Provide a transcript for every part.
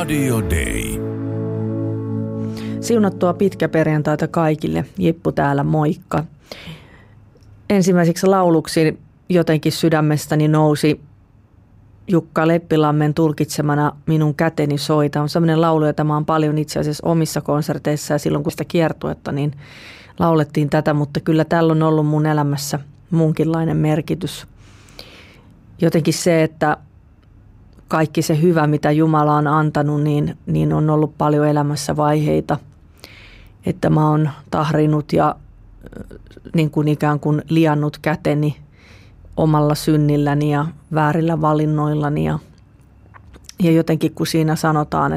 Radio Day. Siunattua pitkäperjantaita kaikille. Jippu täällä, moikka. Ensimmäiseksi lauluksi jotenkin sydämestäni nousi Jukka Leppilammen tulkitsemana Minun käteni soita. On sellainen laulu, jota mä oon paljon itse asiassa omissa konserteissa ja silloin kun sitä kiertuetta, niin laulettiin tätä, mutta kyllä tällä on ollut mun elämässä munkinlainen merkitys. Jotenkin se, että kaikki se hyvä, mitä Jumala on antanut, niin on ollut paljon elämässä vaiheita, että mä oon tahrinut ja niin kuin ikään kuin liannut käteni omalla synnilläni ja väärillä valinnoillani. Ja jotenkin kun siinä sanotaan,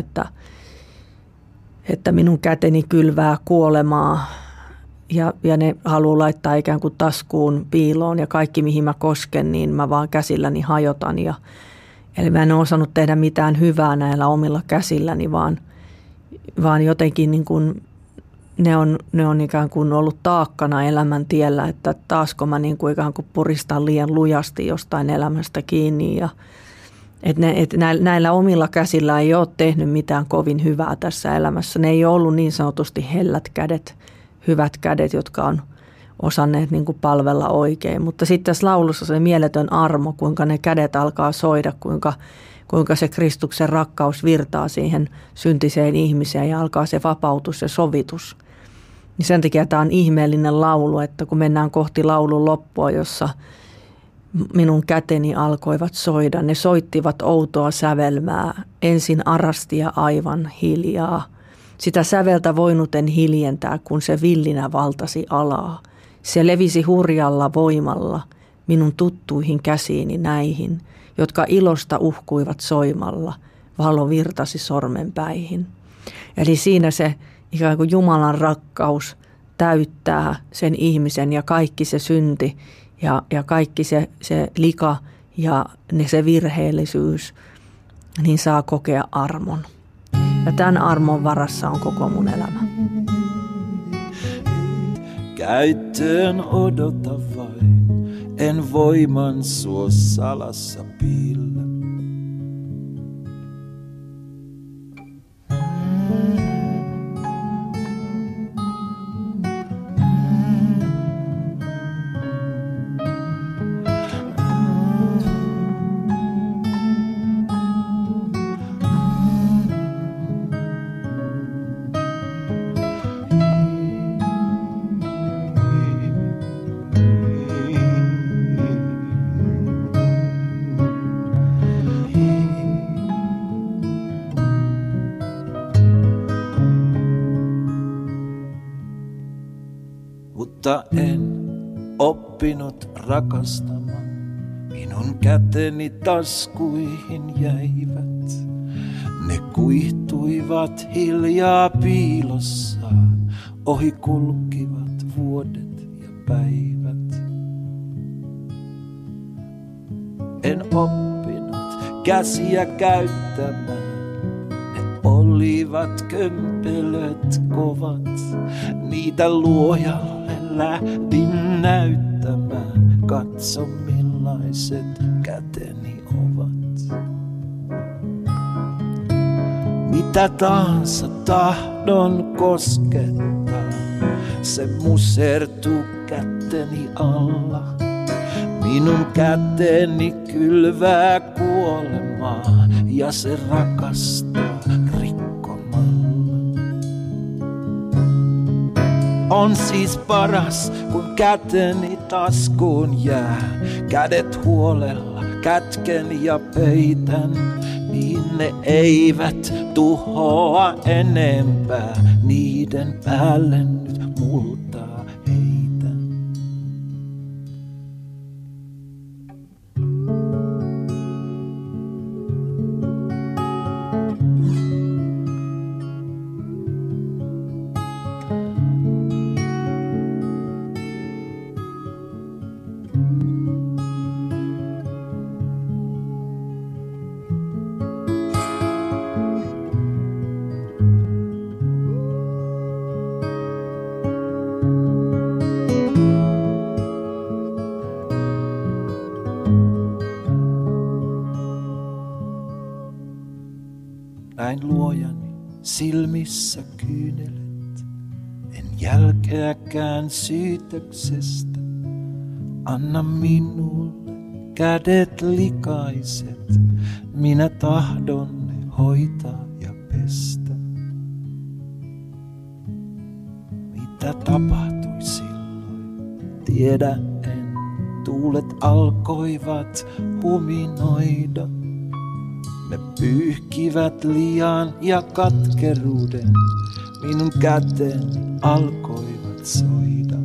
että minun käteni kylvää kuolemaa ja ne haluaa laittaa ikään kuin taskuun piiloon ja kaikki mihin mä kosken, niin mä vaan käsilläni hajotan. Eli mä en ole osannut tehdä mitään hyvää näillä omilla käsilläni, vaan jotenkin niin kuin ne on ikään kuin ollut taakkana elämän tiellä, että taasko mä niin kuin ikään kuin puristan liian lujasti jostain elämästä kiinni. Ja, että näillä omilla käsillä ei ole tehnyt mitään kovin hyvää tässä elämässä. Ne ei ole ollut niin sanotusti hellät kädet, hyvät kädet, jotka on osanneet niin kuin palvella oikein. Mutta sitten tässä laulussa se mieletön armo, kuinka ne kädet alkaa soida, kuinka se Kristuksen rakkaus virtaa siihen syntiseen ihmiseen ja alkaa se vapautus ja sovitus. Niin sen takia tämä on ihmeellinen laulu, että kun mennään kohti laulun loppua, jossa minun käteni alkoivat soida, ne soittivat outoa sävelmää, ensin arasti ja aivan hiljaa. Sitä säveltä voinut en hiljentää, kun se villinä valtasi alaa. Se levisi hurjalla voimalla minun tuttuihin käsiini näihin, jotka ilosta uhkuivat soimalla, valo virtasi sormenpäihin. Eli siinä se ikään kuin Jumalan rakkaus täyttää sen ihmisen ja kaikki se synti ja kaikki se lika ja se virheellisyys, niin saa kokea armon. Ja tämän armon varassa on koko mun elämä. Käyttöön odota vain, en voiman suo salassa piillä. Mutta en oppinut rakastamaan, minun käteni taskuihin jäivät. Ne kuihtuivat hiljaa piilossa, ohi kulkivat vuodet ja päivät. En oppinut käsiä käyttämään, ne olivat kömpelöt kovat, niitä luojalle lähdin näyttämään, katso millaiset käteni ovat. Mitä tahansa tahdon koskettaa, se musertuu käteni alla. Minun käteni kylvää kuolemaa ja se rakastaa rikkomalla. On siis paras, kun käteni taskuun jää. Kädet huolella kätken ja peitän, niin ne eivät tuhoa enempää. Niiden päälle nyt multaa heitän. näin luojani silmissä kyynelet. En jälkeäkään syytöksestä, anna minulle kädet likaiset. Minä tahdon ne hoitaa ja pestä. Mitä tapahtui silloin, tiedä en. Tuulet alkoivat huminoida. Ne pyyhkivät lian ja katkeruuden. Minun käteni alkoivat soida.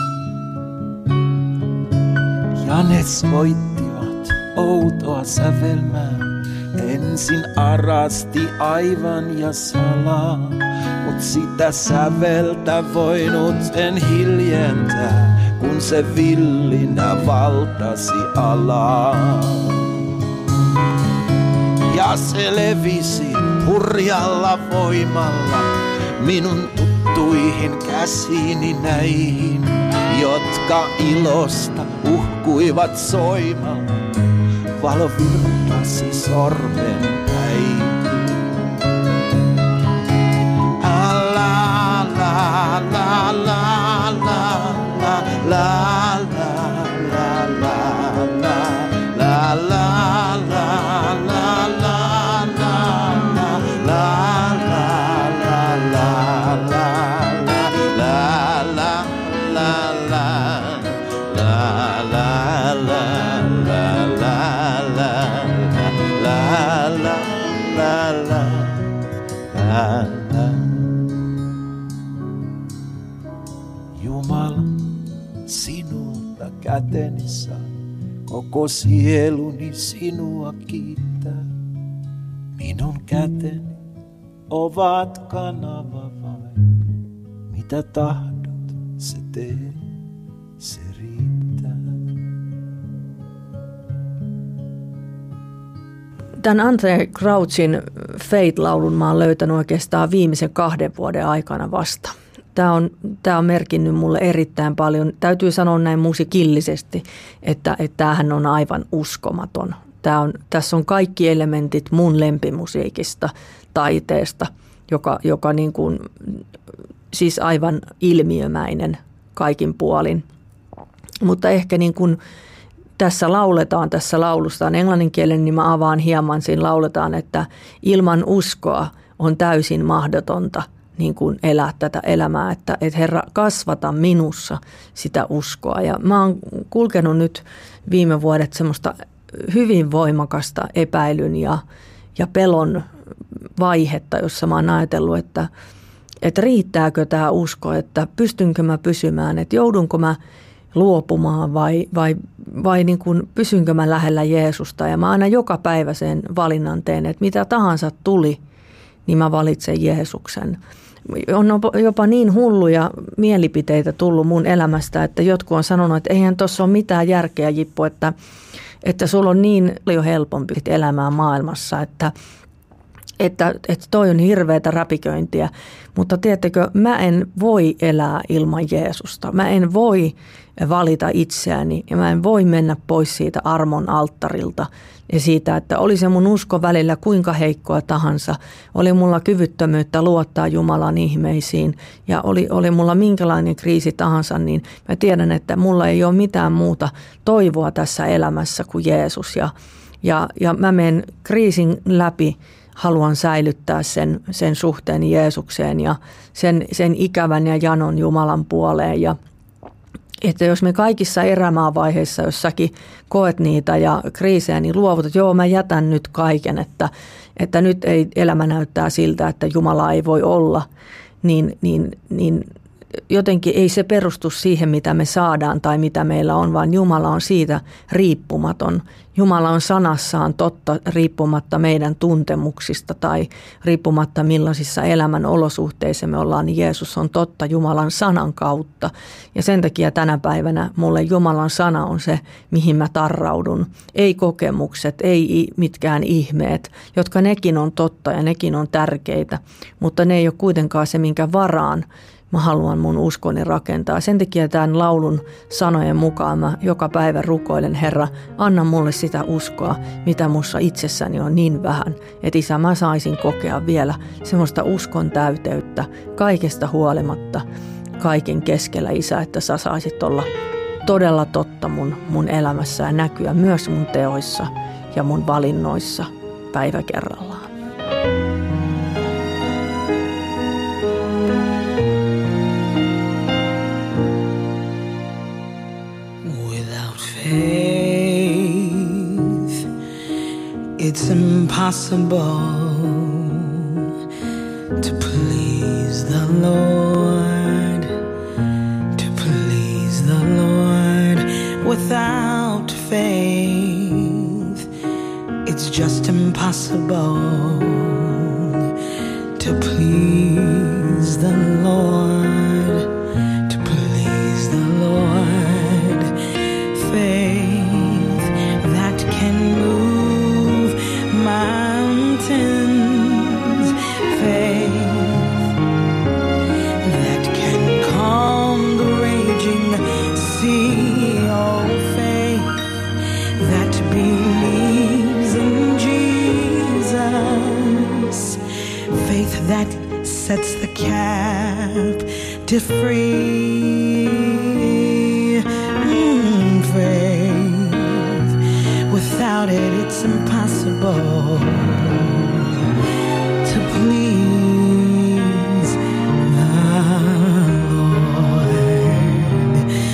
Ja ne soittivat outoa sävelmää. Ensin arasti aivan ja salaa. Mut sitä säveltä voinut en hiljentää, kun se villinä valtasi alaa. Ja se levisi hurjalla voimalla minun tuttuihin käsiini näihin, jotka ilosta uhkuivat soimalla. Valo virtasi sormen päihin. La la la la la la la la la la Jumala, sinulta käteni saa, koko sieluni sinua kiittää. Minun käteni ovat kanava vain, mitä tahdot se tee, se riittää. Tämän Andraé Crouchin Fate-laulun mä oon löytänyt oikeastaan viimeisen 2 vuoden aikana vasta. Tämä on merkinnyt mulle erittäin paljon. Täytyy sanoa näin musiikillisesti, että tämähän on aivan uskomaton. Tässä on kaikki elementit mun lempimusiikista, taiteesta, joka niin kuin, siis aivan ilmiömäinen kaikin puolin. Mutta ehkä niin kuin tässä lauletaan, tässä laulussa on englanninkielinen, niin mä avaan hieman. Siinä lauletaan, että ilman uskoa on täysin mahdotonta niin kuin elää tätä elämää, että Herra kasvata minussa sitä uskoa. Ja mä oon kulkenut nyt viime vuodet semmoista hyvin voimakasta epäilyn ja pelon vaihetta, jossa mä oon ajatellut, että riittääkö tämä usko, että pystynkö mä pysymään, että joudunko mä luopumaan vai niin kuin pysynkö mä lähellä Jeesusta. Ja mä aina joka päivä sen valinnan teen, että mitä tahansa tuli, niin mä valitsen Jeesuksen. On jopa niin hulluja mielipiteitä tullut mun elämästä, että jotkut on sanonut, että eihän tuossa ole mitään järkeä, Jippo, että sulla on niin paljon helpompi elämää maailmassa, että toi on hirveätä räpiköintiä. Mutta tiedättekö, mä en voi elää ilman Jeesusta. Mä en voi valita itseäni ja mä en voi mennä pois siitä armon alttarilta ja siitä, että oli se mun usko välillä kuinka heikkoa tahansa. Oli mulla kyvyttömyyttä luottaa Jumalan ihmeisiin ja oli mulla minkälainen kriisi tahansa, niin mä tiedän, että mulla ei ole mitään muuta toivoa tässä elämässä kuin Jeesus. Ja mä menen kriisin läpi. Haluan säilyttää sen suhteen Jeesukseen ja sen ikävän ja janon Jumalan puoleen. Ja että jos me kaikissa elämänvaiheissa jossakin koet niitä ja kriisejä, niin luovutat, joo mä jätän nyt kaiken, että nyt ei elämä näyttää siltä, että Jumala ei voi olla, niin jotenkin ei se perustu siihen, mitä me saadaan tai mitä meillä on, vaan Jumala on siitä riippumaton. Jumala on sanassaan totta riippumatta meidän tuntemuksista tai riippumatta millaisissa elämän olosuhteissa me ollaan, niin Jeesus on totta Jumalan sanan kautta. Ja sen takia tänä päivänä mulle Jumalan sana on se, mihin mä tarraudun. Ei kokemukset, ei mitkään ihmeet, jotka nekin on totta ja nekin on tärkeitä, mutta ne ei ole kuitenkaan se, minkä varaan mä haluan mun uskoni rakentaa. Sen takia tämän laulun sanojen mukaan mä joka päivä rukoilen, Herra, anna mulle sitä uskoa, mitä mussa itsessäni on niin vähän, että Isä, mä saisin kokea vielä semmoista uskon täyteyttä kaikesta huolimatta, kaiken keskellä, Isä, että sä saisit olla todella totta mun elämässä ja näkyä myös mun teoissa ja mun valinnoissa päivä kerrallaan. Faith, it's impossible to please the Lord, to please the Lord. Without faith, it's just impossible to please the Lord, to please the Lord. Faith that can move mountains, faith that can calm the raging sea, oh faith that believes in Jesus, faith that sets the captive free. Faith, without it, it's impossible to please the Lord.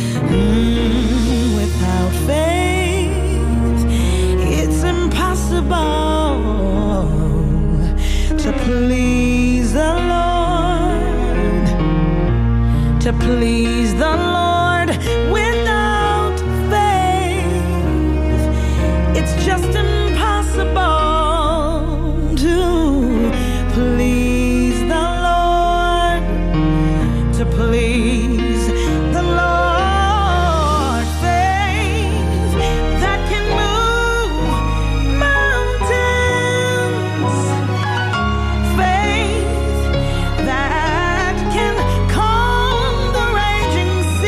Without faith, it's impossible to please the Lord, to please the Lord. Just impossible to please the Lord, to please the Lord. Faith that can move mountains, faith that can calm the raging sea.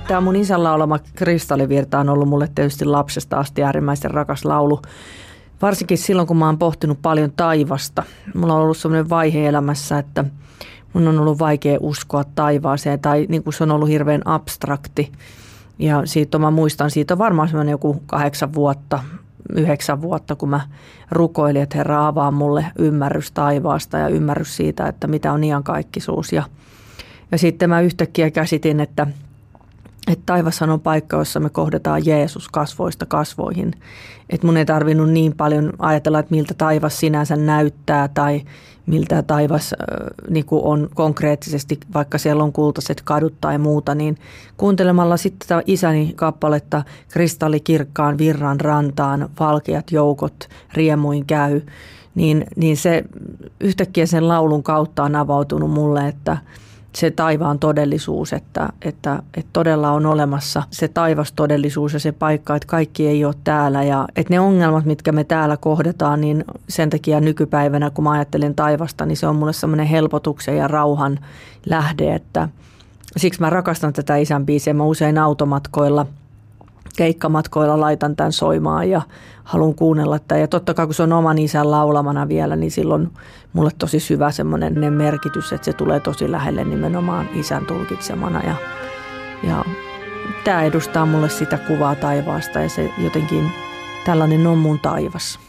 Tämä mun isän laulama Kristallivirta on ollut mulle tietysti lapsesta asti äärimmäisen rakas laulu. Varsinkin silloin, kun mä oon pohtinut paljon taivasta. Mulla on ollut sellainen vaihe elämässä, että mun on ollut vaikea uskoa taivaaseen tai niin kuin se on ollut hirveän abstrakti. Ja mä muistan, siitä on varmaan semmoinen joku 8 vuotta, 9 vuotta, kun mä rukoilin, että Herra avaa mulle ymmärrys taivaasta ja ymmärrys siitä, että mitä on iankaikkisuus. Ja sitten mä yhtäkkiä käsitin, että taivashan on paikka, jossa me kohdataan Jeesus kasvoista kasvoihin. Että mun ei tarvinnut niin paljon ajatella, että miltä taivas sinänsä näyttää tai miltä taivas niin kuin on konkreettisesti, vaikka siellä on kultaiset kadut tai muuta, niin kuuntelemalla sitten tätä isäni kappaletta kristallikirkkaan virran rantaan, valkeat joukot riemuin käy, niin se yhtäkkiä sen laulun kautta on avautunut mulle, että se taivaan todellisuus, että todella on olemassa se taivastodellisuus ja se paikka, että kaikki ei ole täällä. Ja että ne ongelmat, mitkä me täällä kohdataan, niin sen takia nykypäivänä, kun mä ajattelen taivasta, niin se on mulle semmoinen helpotuksen ja rauhan lähde. Että siksi mä rakastan tätä isän biisiä. Mä usein automatkoilla, keikkamatkoilla laitan tämän soimaan ja haluan kuunnella tämän. Ja totta kai, kun se on oman isän laulamana vielä, niin silloin mulle tosi syvä semmoinen merkitys, että se tulee tosi lähelle nimenomaan isän tulkitsemana. Ja tämä edustaa mulle sitä kuvaa taivaasta ja se jotenkin tällainen on mun taivas.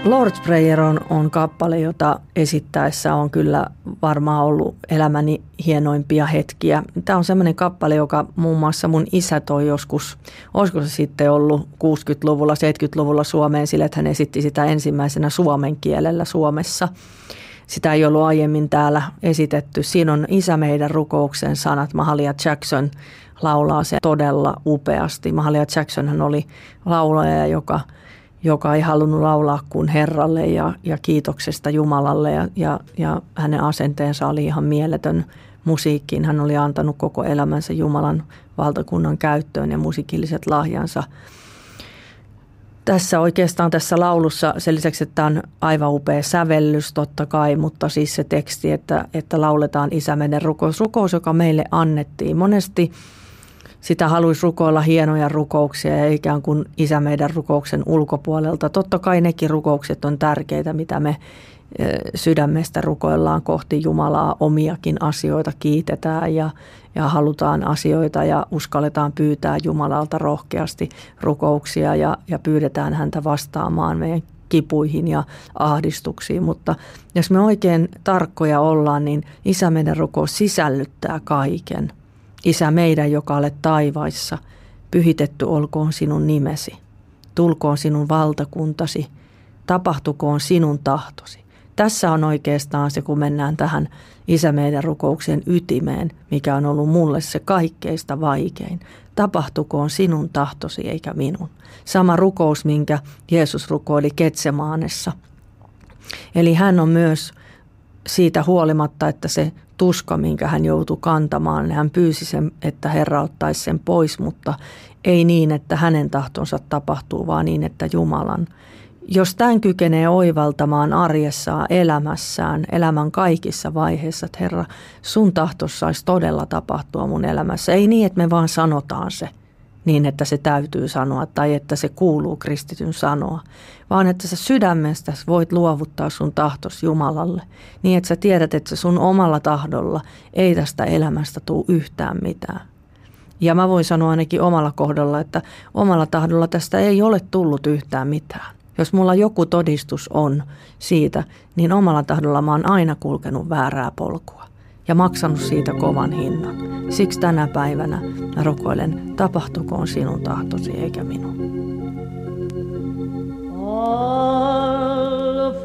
Lord's Prayer on kappale, jota esittäessä on kyllä varmaan ollut elämäni hienoimpia hetkiä. Tämä on semmoinen kappale, joka muun muassa mun isä toi joskus, olisiko se sitten ollut 60-luvulla, 70-luvulla Suomeen sille, että hän esitti sitä ensimmäisenä suomen kielellä Suomessa. Sitä ei ollut aiemmin täällä esitetty. Siinä on Isä meidän rukouksen sanat. Mahalia Jackson laulaa se todella upeasti. Mahalia Jackson hän oli laulaja, joka ei halunnut laulaa kuin Herralle ja kiitoksesta Jumalalle ja hänen asenteensa oli ihan mieletön musiikkiin. Hän oli antanut koko elämänsä Jumalan valtakunnan käyttöön ja musiikilliset lahjansa. Tässä laulussa sen lisäksi, että on aivan upea sävellys totta kai, mutta siis se teksti, että lauletaan Isä meidän rukous, joka meille annettiin. Monesti sitä haluaisi rukoilla hienoja rukouksia ja ikään kuin Isä meidän rukouksen ulkopuolelta. Totta kai nekin rukoukset on tärkeitä, mitä me sydämestä rukoillaan kohti Jumalaa, omiakin asioita kiitetään ja halutaan asioita ja uskalletaan pyytää Jumalalta rohkeasti rukouksia ja pyydetään häntä vastaamaan meidän kipuihin ja ahdistuksiin. Mutta jos me oikein tarkkoja ollaan, niin Isä meidän rukous sisällyttää kaiken. Isä meidän, joka olet taivaissa, pyhitetty olkoon sinun nimesi, tulkoon sinun valtakuntasi, tapahtukoon sinun tahtosi. Tässä on oikeastaan se, kun mennään tähän Isä meidän rukouksen ytimeen, mikä on ollut mulle se kaikkeista vaikein. Tapahtukoon sinun tahtosi eikä minun. Sama rukous, minkä Jeesus rukoili Getsemaanessa. Eli hän on myös siitä huolimatta, että se tuska, minkä hän joutui kantamaan, hän pyysi sen, että Herra ottaisi sen pois, mutta ei niin, että hänen tahtonsa tapahtuu, vaan niin, että Jumalan. Jos tämän kykenee oivaltamaan arjessaan, elämässään, elämän kaikissa vaiheissa, että Herra, sun tahtos saisi todella tapahtua mun elämässä. Ei niin, että me vaan sanotaan se niin, että se täytyy sanoa tai että se kuuluu kristityn sanoa, vaan että sä sydämestä voit luovuttaa sun tahtos Jumalalle niin, että sä tiedät, että sun omalla tahdolla ei tästä elämästä tule yhtään mitään. Ja mä voin sanoa ainakin omalla kohdalla, että omalla tahdolla tästä ei ole tullut yhtään mitään. Jos mulla joku todistus on siitä, niin omalla tahdolla mä oon aina kulkenut väärää polkua ja maksanut siitä kovan hinnan. Siksi tänä päivänä mä rukoilen, tapahtukoon sinun tahtosi eikä minun. All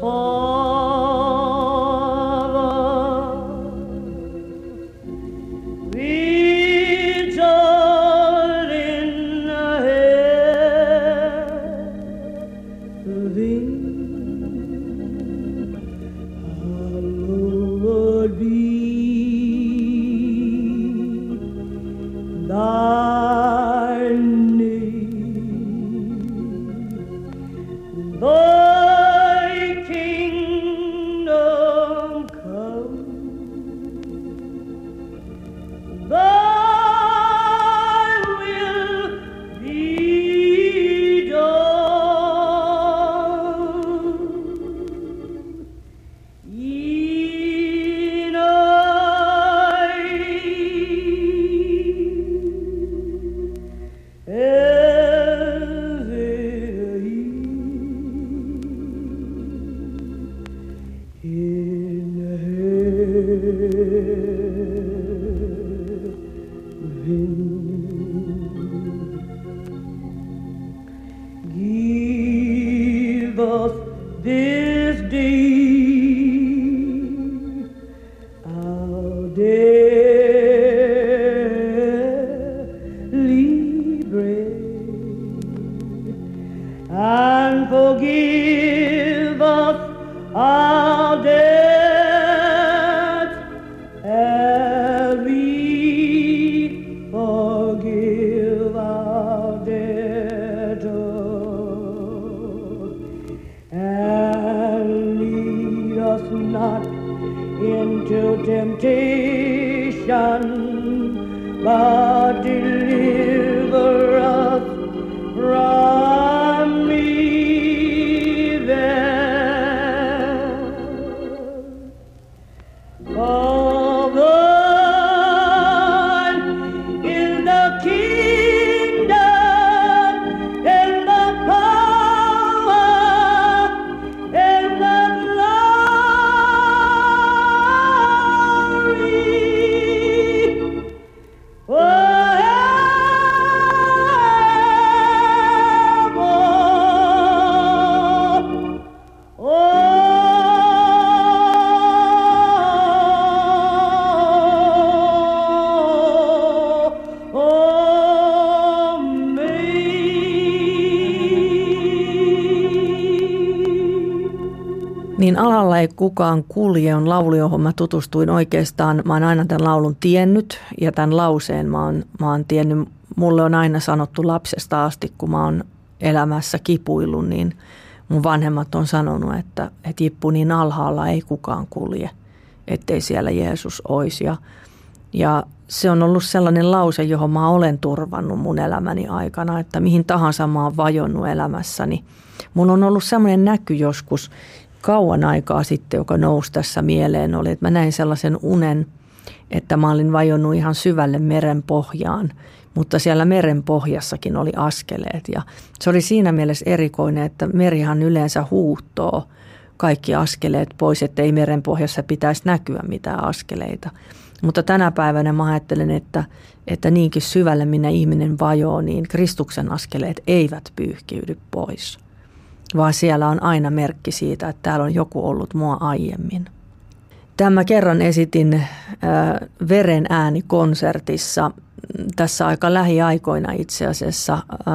Niin alalla ei kukaan kulje on laulu, johon mä tutustuin oikeastaan. Mä oon aina tämän laulun tiennyt ja tämän lauseen mä oon tiennyt. Mulle on aina sanottu lapsesta asti, kun mä oon elämässä kipuillut, niin mun vanhemmat on sanonut, että Jippu, niin alhaalla ei kukaan kulje, ettei siellä Jeesus olisi. Ja se on ollut sellainen lause, johon mä olen turvannut mun elämäni aikana, että mihin tahansa mä oon vajonnut elämässäni. Mun on ollut sellainen näky joskus kauan aikaa sitten, joka nousi tässä mieleen, oli, että mä näin sellaisen unen, että mä olin vajonnut ihan syvälle meren pohjaan, mutta siellä meren pohjassakin oli askeleet. Ja se oli siinä mielessä erikoinen, että merihan yleensä huuhtoo kaikki askeleet pois, että ei meren pohjassa pitäisi näkyä mitään askeleita. Mutta tänä päivänä mä ajattelen, että niinkin syvälle minä ihminen vajoo, niin Kristuksen askeleet eivät pyyhkiydy pois, vaan siellä on aina merkki siitä, että täällä on joku ollut mua aiemmin. Tämä kerran esitin Veren ääni -konsertissa tässä aika lähiaikoina itse asiassa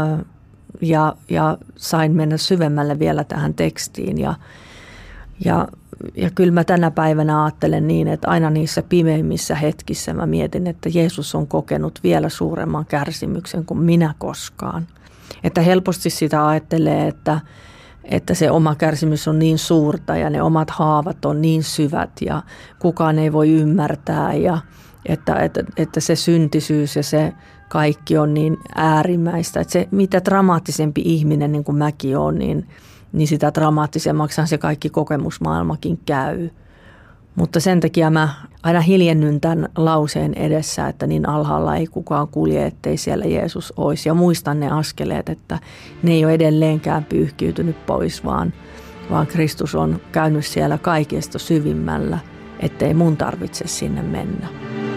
ja sain mennä syvemmälle vielä tähän tekstiin ja kyllä mä tänä päivänä ajattelen niin, että aina niissä pimeimmissä hetkissä mä mietin, että Jeesus on kokenut vielä suuremman kärsimyksen kuin minä koskaan. Että helposti sitä ajattelee, että se oma kärsimys on niin suurta ja ne omat haavat on niin syvät ja kukaan ei voi ymmärtää ja että se syntisyys ja se kaikki on niin äärimmäistä. Että se, mitä dramaattisempi ihminen, niin kuin mäkin olen, niin sitä dramaattisemmaksihan se kaikki kokemusmaailmakin käy. Mutta sen takia mä aina hiljennyn tämän lauseen edessä, että niin alhaalla ei kukaan kulje, ettei siellä Jeesus olisi. Ja muistan ne askeleet, että ne ei ole edelleenkään pyyhkiytynyt pois, vaan Kristus on käynyt siellä kaikesta syvimmällä, ettei mun tarvitse sinne mennä.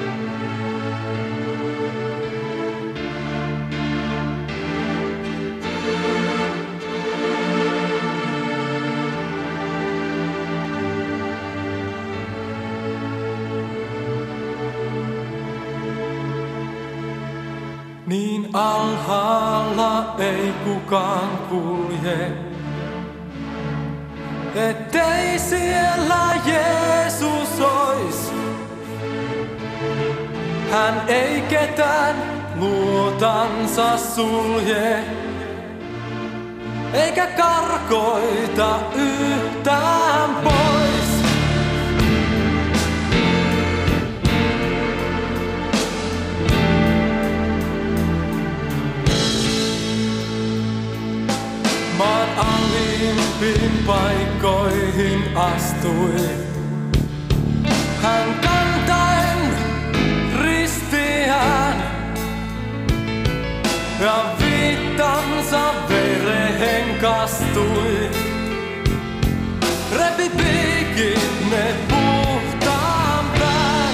Niin alhaalla ei kukaan kulje, ettei siellä Jeesus ois. Hän ei ketään luotansa sulje, eikä karkoita yhtään pois. Maan alimpiin paikkoihin astui, hän kantaen ristiään ja viittansa vereen kastui. Repi piikit ne puhtaan pään.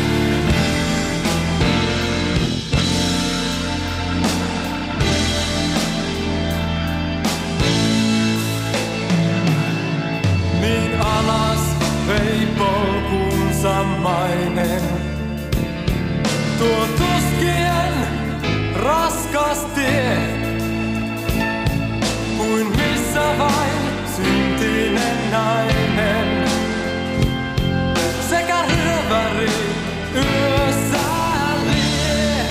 Niin alas vei polkunsa mainen, tuo tuskien raskas tie, kuin missä vain syntinen nainen sekä ryöväri yössä lie.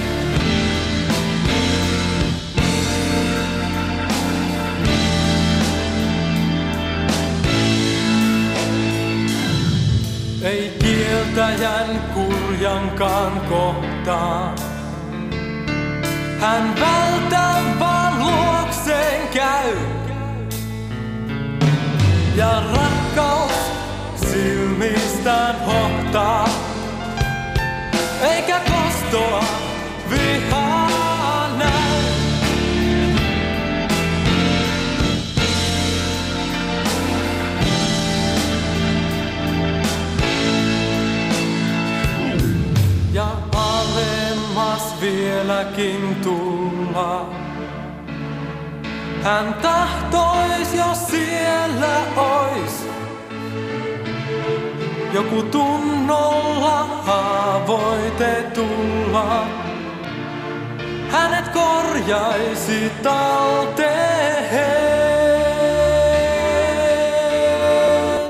Ei kieltäjän kurjankaan kohtaa, hän vältää vaan luokseen käy. Ja rakkaus silmistään hohtaa, eikä kostoa vihaa näy. Ja alemmas vieläkin tulla, hän tahtois, jos siellä ois joku tunnolla haavoitetulla. Hänet korjaisi talteen.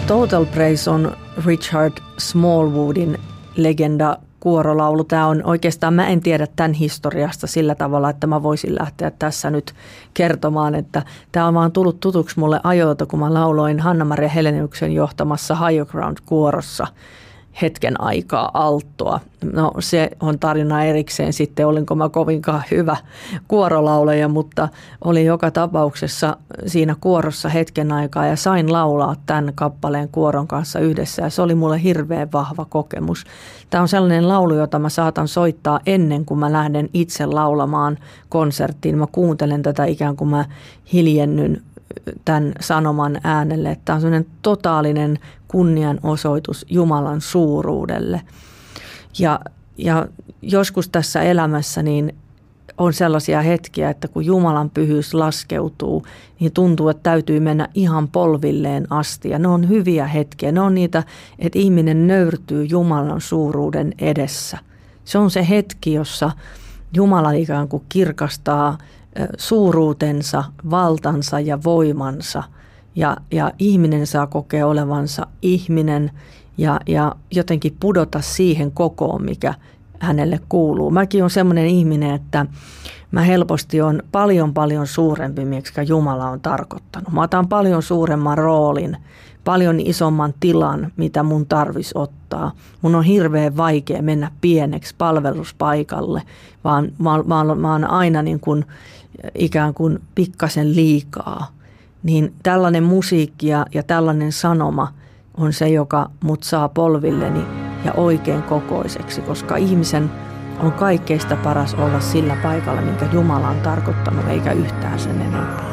Total Praise on Richard Smallwoodin legenda kuorolaulu. Tämä on oikeastaan, mä en tiedä tämän historiasta sillä tavalla, että mä voisin lähteä tässä nyt kertomaan, että tämä on vaan tullut tutuksi mulle ajoilta, kun mä lauloin Hanna-Maria Heleniuksen johtamassa Higher Ground kuorossa hetken aikaa alttoa. No se on tarina erikseen sitten, olinko mä kovinkaan hyvä kuorolaulaja, mutta olin joka tapauksessa siinä kuorossa hetken aikaa ja sain laulaa tämän kappaleen kuoron kanssa yhdessä ja se oli mulle hirveän vahva kokemus. Tämä on sellainen laulu, jota mä saatan soittaa ennen kuin mä lähden itse laulamaan konserttiin. Mä kuuntelen tätä ikään kuin mä hiljennyn tämän sanoman äänelle, että tämä on sellainen totaalinen kunnianosoitus Jumalan suuruudelle. Ja joskus tässä elämässä niin on sellaisia hetkiä, että kun Jumalan pyhyys laskeutuu, niin tuntuu, että täytyy mennä ihan polvilleen asti. Ja ne on hyviä hetkiä. Ne on niitä, että ihminen nöyrtyy Jumalan suuruuden edessä. Se on se hetki, jossa Jumala ikään kuin kirkastaa suuruutensa, valtansa ja voimansa ja ihminen saa kokea olevansa ihminen ja jotenkin pudota siihen kokoon, mikä hänelle kuuluu. Mäkin olen semmoinen ihminen, että mä helposti on paljon suurempi, miksi Jumala on tarkoittanut. Mä otan paljon suuremman roolin, paljon isomman tilan, mitä mun tarvisi ottaa. Mun on hirveän vaikea mennä pieneksi palveluspaikalle, vaan mä oon aina niin kuin ikään kuin pikkasen liikaa. Niin tällainen musiikki ja tällainen sanoma on se, joka mut saa polvilleni ja oikein kokoiseksi, koska ihmisen on kaikkeista paras olla sillä paikalla, minkä Jumala on tarkoittanut, eikä yhtään sen enempää.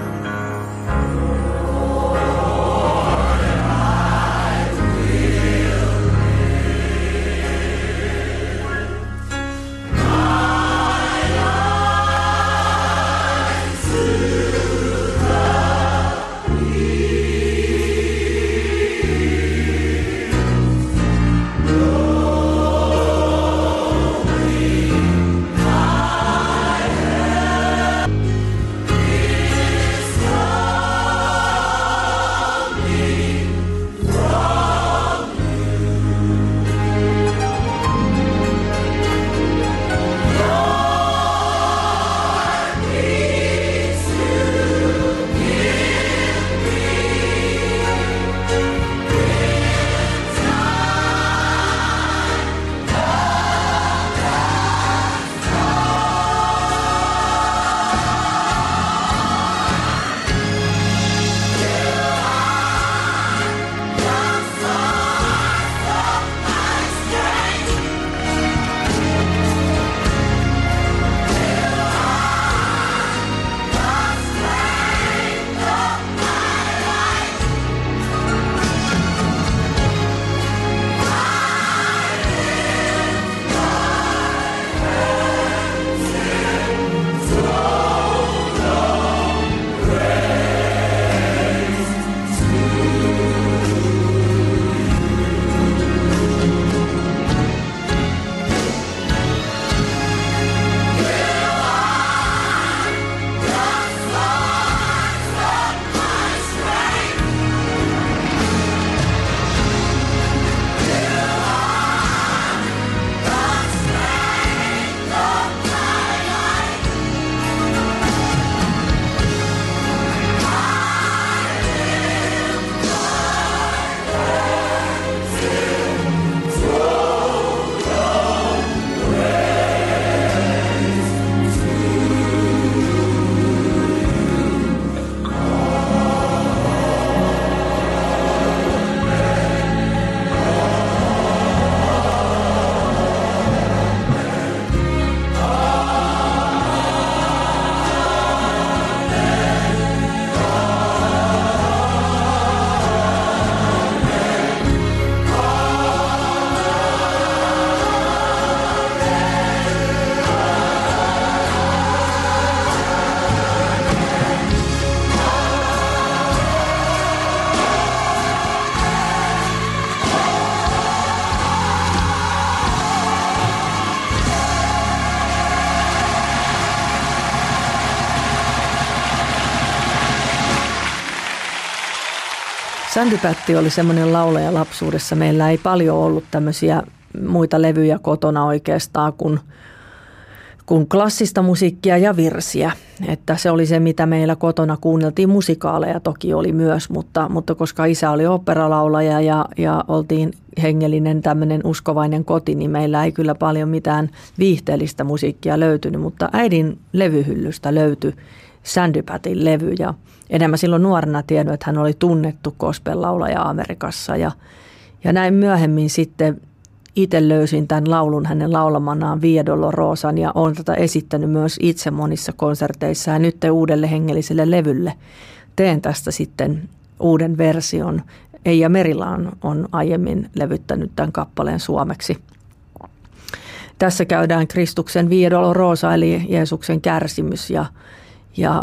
Sandy Patty oli semmoinen laulaja lapsuudessa. Meillä ei paljon ollut tämmöisiä muita levyjä kotona oikeastaan kuin klassista musiikkia ja virsiä. Että se oli se, mitä meillä kotona kuunneltiin. Musikaaleja toki oli myös, mutta koska isä oli oopperalaulaja ja oltiin hengellinen tämmöinen uskovainen koti, niin meillä ei kyllä paljon mitään viihteellistä musiikkia löytynyt. Mutta äidin levyhyllystä löytyi Sandy Pattyn levy ja enemmän silloin nuorena tiennyt, että hän oli tunnettu gospel-laulaja Amerikassa ja näin myöhemmin sitten itse löysin tämän laulun hänen laulamanaan Via Dolorosan ja olen tätä esittänyt myös itse monissa konserteissa ja nyt uudelle hengelliselle levylle teen tästä sitten uuden version. Eija Merila on aiemmin levyttänyt tämän kappaleen suomeksi. Tässä käydään Kristuksen Via Dolorosa eli Jeesuksen kärsimys ja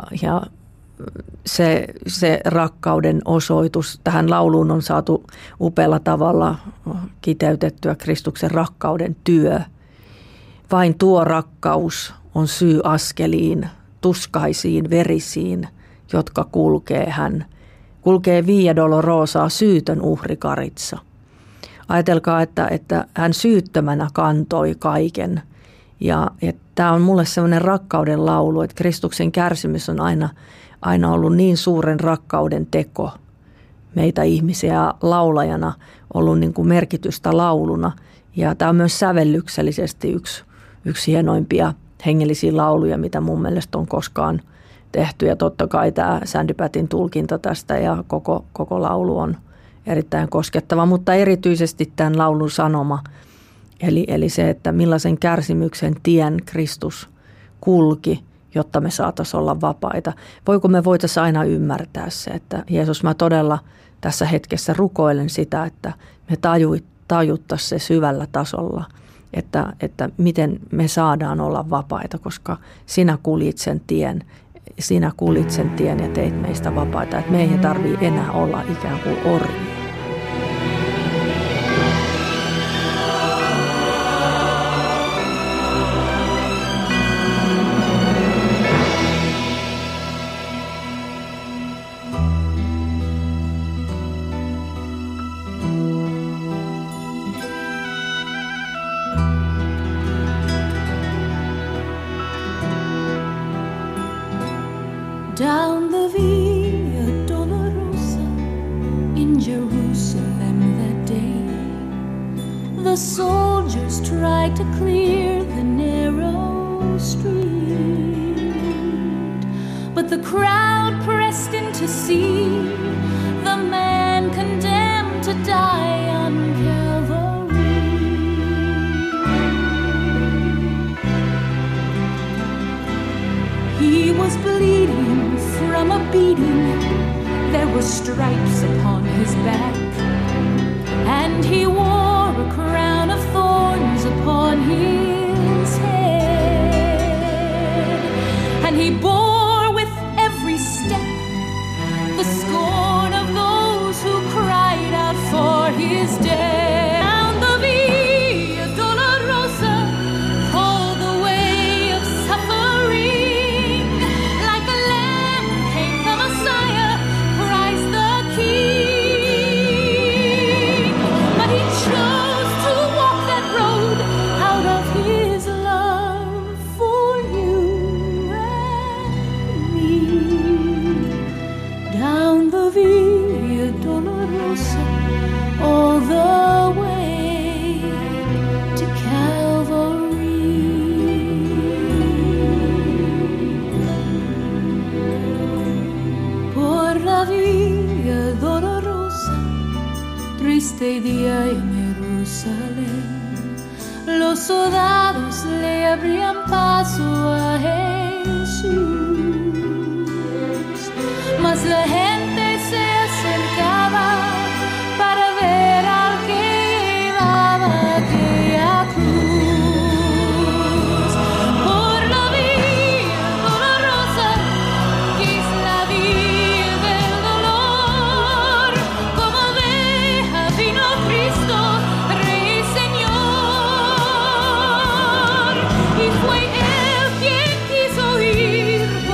se rakkauden osoitus. Tähän lauluun on saatu upealla tavalla kiteytettyä Kristuksen rakkauden työ. Vain tuo rakkaus on syy askeliin, tuskaisiin, verisiin, jotka kulkee hän. Kulkee Via Dolorosaa syytön uhrikaritsa. Ajatelkaa, että hän syyttömänä kantoi kaiken. Ja tämä on mulle sellainen rakkauden laulu, että Kristuksen kärsimys on aina ollut niin suuren rakkauden teko meitä ihmisiä laulajana, ollut niin kuin merkitystä lauluna. Ja tämä on myös sävellyksellisesti yksi hienoimpia hengellisiä lauluja, mitä mun mielestä on koskaan tehty. Ja totta kai tämä Sandy Pattyn tulkinta tästä ja koko laulu on erittäin koskettava, mutta erityisesti tämän laulun sanoma, eli se, että millaisen kärsimyksen tien Kristus kulki, jotta me saataisiin olla vapaita. Voiko me voitaisiin aina ymmärtää se, että Jeesus, mä todella tässä hetkessä rukoilen sitä, että me tajuttaisiin se syvällä tasolla, että miten me saadaan olla vapaita, koska sinä kuljit sen tien ja teit meistä vapaita, että me ei tarvitse enää olla ikään kuin orjia. Down the Via Dolorosa in Jerusalem that day, the soldiers tried to clear the narrow street, but the crowd pressed in to see the man condemned to die on Calvary. He was bleeding from a beating, there were stripes upon his back, and he wore a crown of thorns upon his head, and he bore with every step the scorn of those who cried out for his death. Down the Via Dolorosa, called the way of suffering, like a lamb came the Messiah, Christ the King. But he chose to walk that road out of his love for you and me. Down the Via Dolorosa, all the way to Calvary. Por la Via Dolorosa, triste día en Jerusalén, los soldados le abrían paso a Jesús, mas la gente se acercaba para ver al que llevaba aquella cruz. Por la Via Dolorosa, que es la vía del dolor, como oveja vino Cristo, Rey y Señor, y fue Él quien quiso ir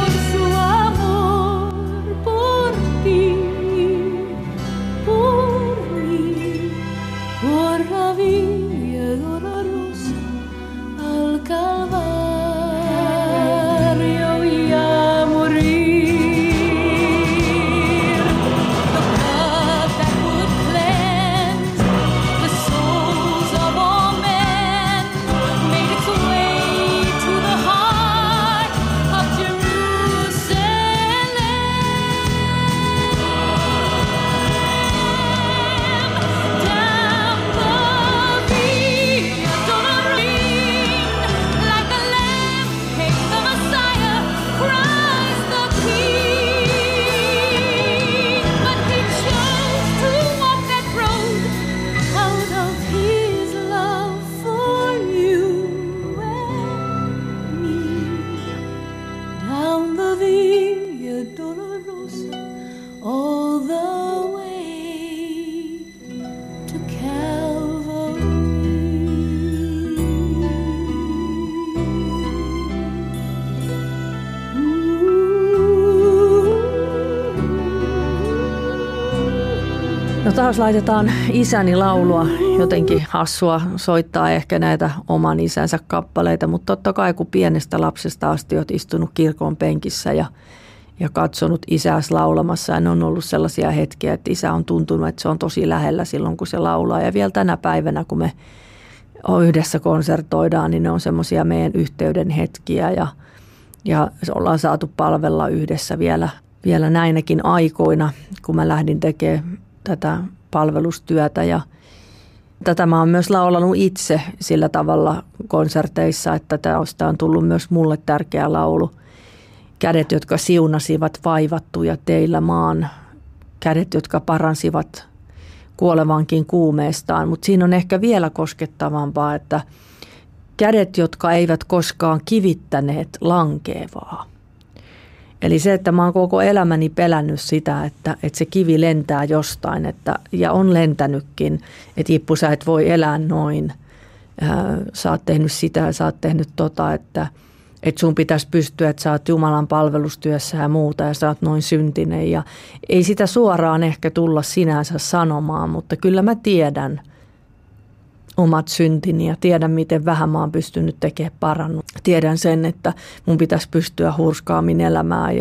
No taas laitetaan isäni laulua, jotenkin hassua soittaa ehkä näitä oman isänsä kappaleita, mutta totta kai kun pienestä lapsesta asti olet istunut kirkon penkissä ja katsonut isääsi laulamassa ja ne on ollut sellaisia hetkiä, että isä on tuntunut, että se on tosi lähellä silloin kun se laulaa ja vielä tänä päivänä kun me yhdessä konsertoidaan, niin ne on semmoisia meidän yhteyden hetkiä ja ollaan saatu palvella yhdessä vielä näinäkin aikoina, kun mä lähdin tekemään tätä palvelustyötä ja tätä mä oon myös laulanut itse sillä tavalla konserteissa, että tästä on tullut myös mulle tärkeä laulu. Kädet, jotka siunasivat vaivattuja teillä maan, kädet, jotka paransivat kuolevankin kuumeestaan, mutta siinä on ehkä vielä koskettavampaa, että kädet, jotka eivät koskaan kivittäneet lankeavaa. Eli se, että mä oon koko elämäni pelännyt sitä, että se kivi lentää jostain, ja on lentänytkin, että Jippu, sä et voi elää noin. Sä oot tehnyt sitä ja sä oot tehnyt että sun pitäisi pystyä, että sä oot Jumalan palvelustyössä ja muuta ja sä oot noin syntinen. Ja ei sitä suoraan ehkä tulla sinänsä sanomaan, mutta kyllä mä tiedän omat syntini ja tiedän, miten vähän mä oon pystynyt tekemään parannut. Tiedän sen, että mun pitäisi pystyä hurskaammin elämään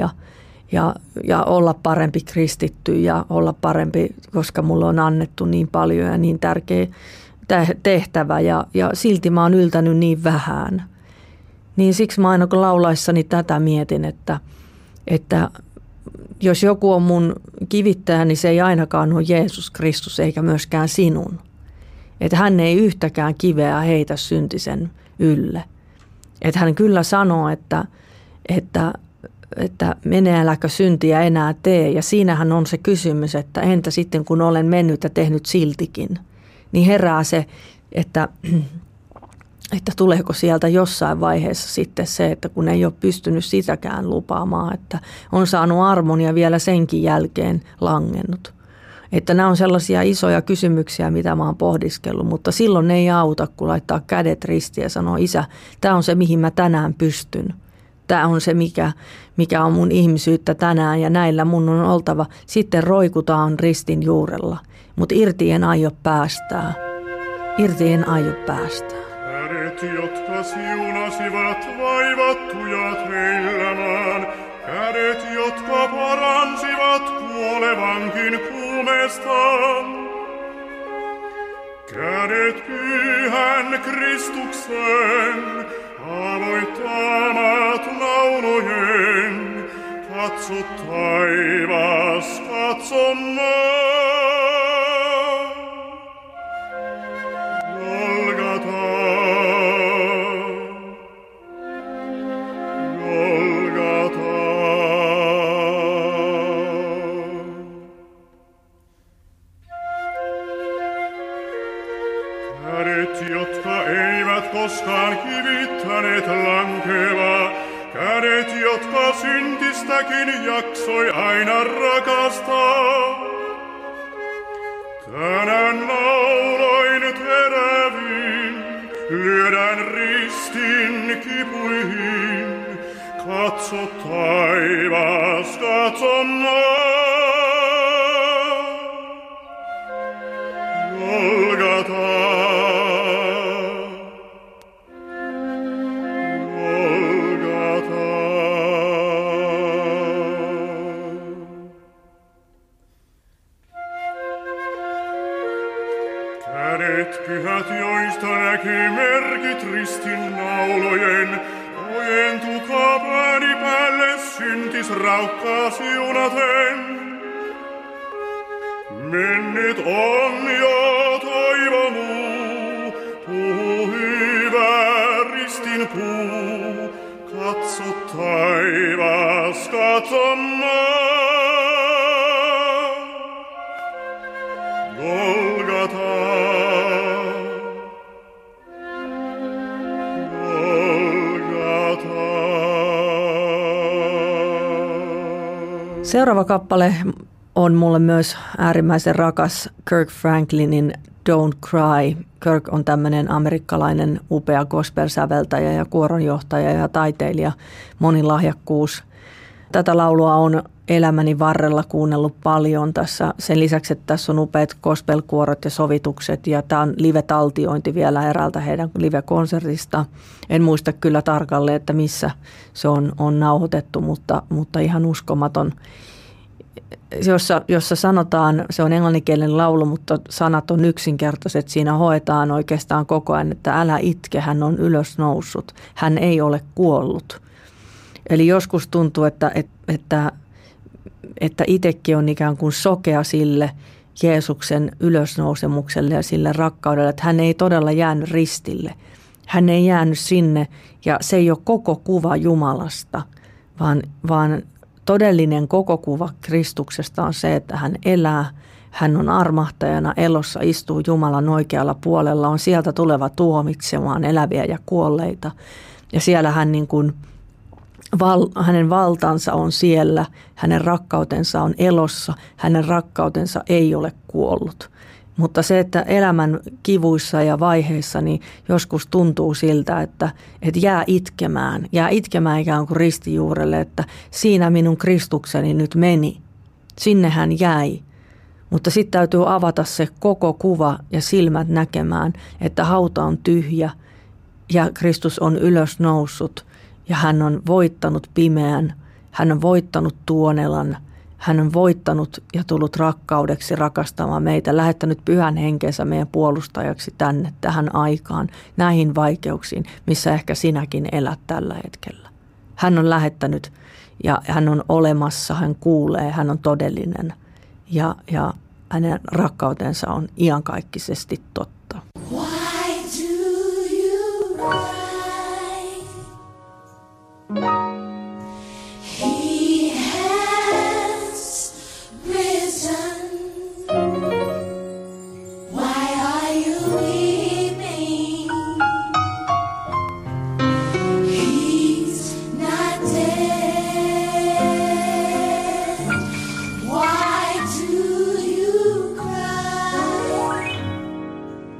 ja olla parempi kristitty ja olla parempi, koska mulla on annettu niin paljon ja niin tärkeä tehtävä ja silti mä oon yltänyt niin vähän. Niin siksi mä aina kun laulaissani tätä mietin, että jos joku on mun kivittäjä, niin se ei ainakaan ole Jeesus Kristus eikä myöskään sinun. Että hän ei yhtäkään kiveä heitä syntisen ylle. Että hän kyllä sanoo, että mene äläkö syntiä enää tee. Ja siinähän on se kysymys, että entä sitten kun olen mennyt ja tehnyt siltikin. Niin herää se, että tuleeko sieltä jossain vaiheessa sitten se, että kun ei ole pystynyt sitäkään lupaamaan, että on saanut armon ja vielä senkin jälkeen langennut. Että nämä on sellaisia isoja kysymyksiä, mitä mä oon pohdiskellut, mutta silloin ei auta, kun laittaa kädet ristiin ja sanoo, Isä, tämä on se, mihin mä tänään pystyn. Tämä on se, mikä on mun ihmisyyttä tänään ja näillä mun on oltava. Sitten roikutaan ristin juurella, mutta irti en aio päästää. Irti en aio päästää. Kädet, jotka siunasivat vaivattuja teillä maan. Kädet, jotka paransivat kuolevankin kuumestaan. Kädet pyhän Kristuksen, avoittamat naulojen. Katso taivas, katso maa. Koskaan kivittäneet lankevaa, kädet, jotka syntistäkin jaksoi aina rakastaa. Tänään nauloin teräviin, lyödään ristin kipuihin. Katso taivas, katso maa. Kädet pyhät, joista näkyy merkit ristin naulojen, ojentukaa pääni päälle syntis raukkaa siunaten. Mennyt on jo toivomuu, puu hyvä ristin puu. Katso taivas, katso maa. Seuraava kappale on mulle myös äärimmäisen rakas, Kirk Franklinin Don't Cry. Kirk on tämmöinen amerikkalainen upea gospel-säveltäjä ja kuoronjohtaja ja taiteilija, monilahjakkuus. Tätä laulua on elämäni varrella kuunnellut paljon tässä. Sen lisäksi, että tässä on upeat gospelkuorot ja sovitukset ja tämä on live-taltiointi vielä eräältä heidän live-konsertista. En muista kyllä tarkalleen, että missä se on nauhoitettu, mutta ihan uskomaton. Jossa sanotaan, se on englanninkielinen laulu, mutta sanat on yksinkertaiset. Siinä hoetaan oikeastaan koko ajan, että älä itke, hän on ylösnoussut. Hän ei ole kuollut. Eli joskus tuntuu, että itsekin on ikään kuin sokea sille Jeesuksen ylösnousemukselle ja sille rakkaudelle, että hän ei todella jäänyt ristille. Hän ei jäänyt sinne ja se ei ole koko kuva Jumalasta, vaan todellinen koko kuva Kristuksesta on se, että hän elää, hän on armahtajana elossa, istuu Jumalan oikealla puolella, on sieltä tuleva tuomitsemaan eläviä ja kuolleita. Ja siellä hän niin kuin, hänen valtansa on siellä, hänen rakkautensa on elossa, hänen rakkautensa ei ole kuollut. Mutta se, että elämän kivuissa ja vaiheissa niin joskus tuntuu siltä, että jää itkemään ikään kuin ristijuurelle, että siinä minun Kristukseni nyt meni. Sinne hän jäi. Mutta sitten täytyy avata se koko kuva ja silmät näkemään, että hauta on tyhjä ja Kristus on ylösnoussut ja hän on voittanut pimeän, hän on voittanut tuonelan. Hän on voittanut ja tullut rakkaudeksi rakastamaan meitä, lähettänyt pyhän henkensä meidän puolustajaksi tänne, tähän aikaan, näihin vaikeuksiin, missä ehkä sinäkin elät tällä hetkellä. Hän on lähettänyt ja hän on olemassa, hän kuulee, hän on todellinen ja hänen rakkautensa on iankaikkisesti totta. Why do you cry? He has risen. Why are you weeping? He's not dead. Why do you cry?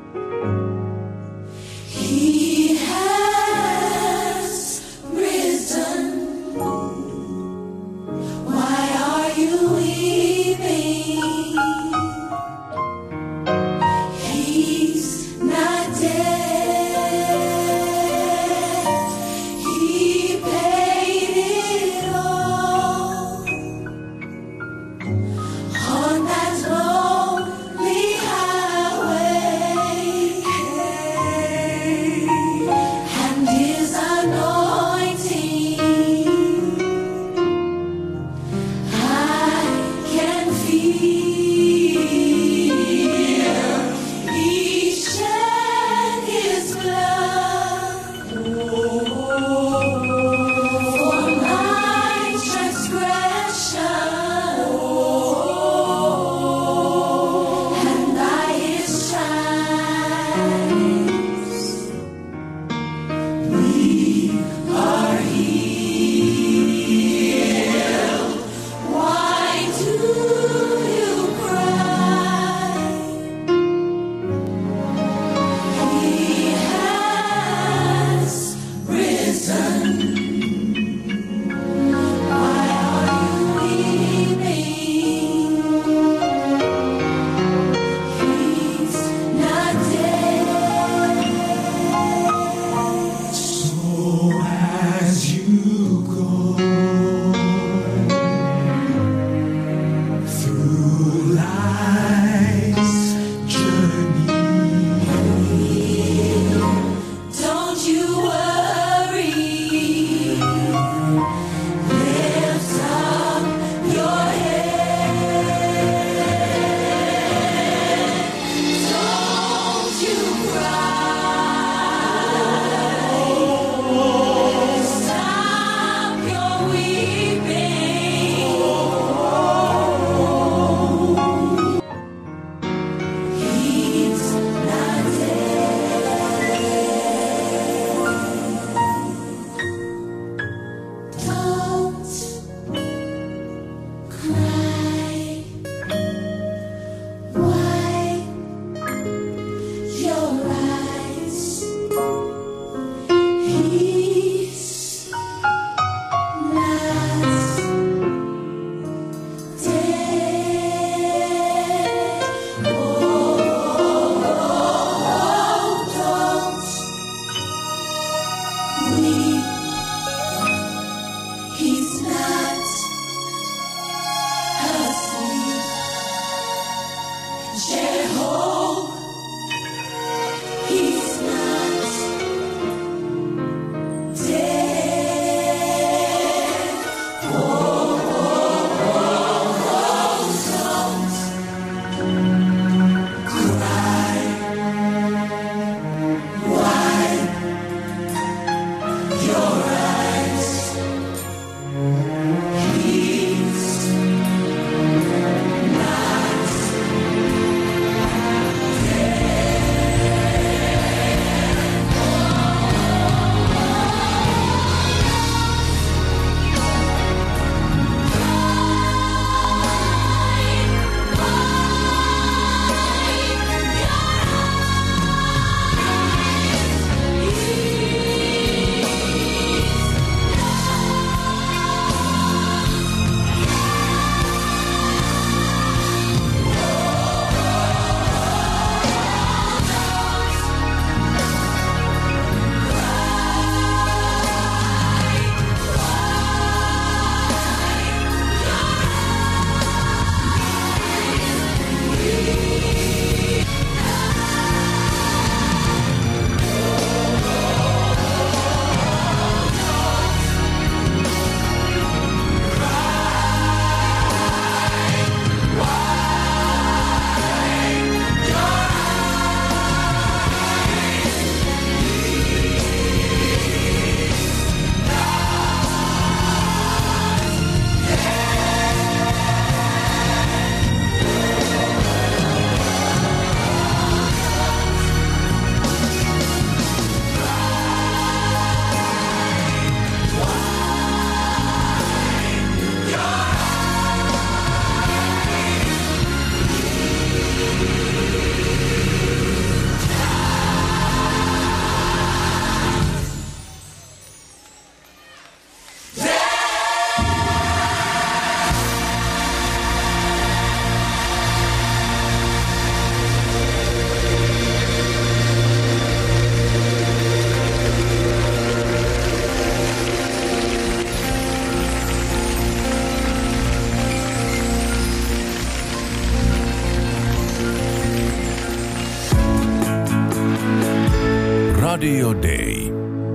Radio Day.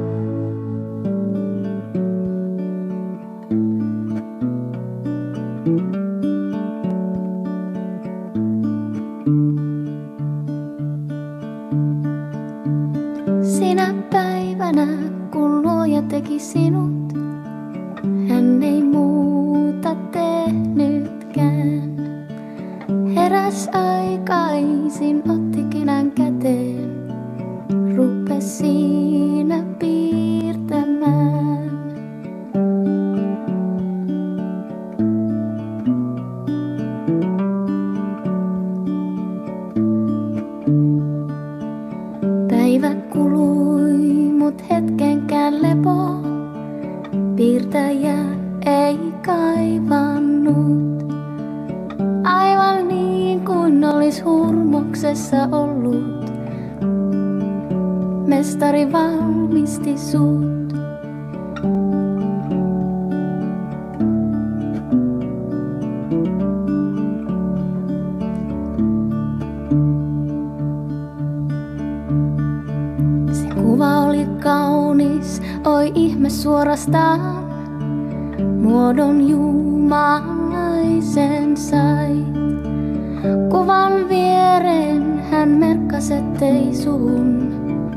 Sinä päivänä, kun Luoja teki sinut, hän ei muuta tehnytkään. Heräs aikaisin, otti kynän käteen, rupes siinä piirtämään. Päivä kului, mut hetkenkään lepo, piirtäjä ei kaivannut. Aivan niin kuin olis hurmoksessa ollut, mestari valmisti sut. Se kuva oli kaunis, oi ihme suorastaan, muodon jumalaisen sait. Kuvan viereen hän merkkas, ettei suhun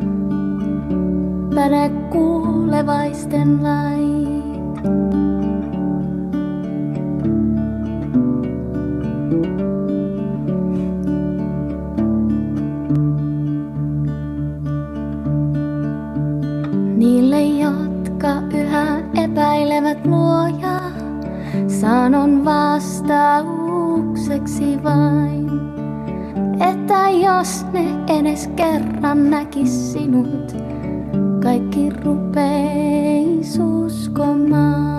päde kuulevaisten lait. Niille, jotka yhä epäilevät Luojaa, sanon vastaukseksi vain, että jos ne edes kerran näkis sinut, kaikki rupeis uskomaan.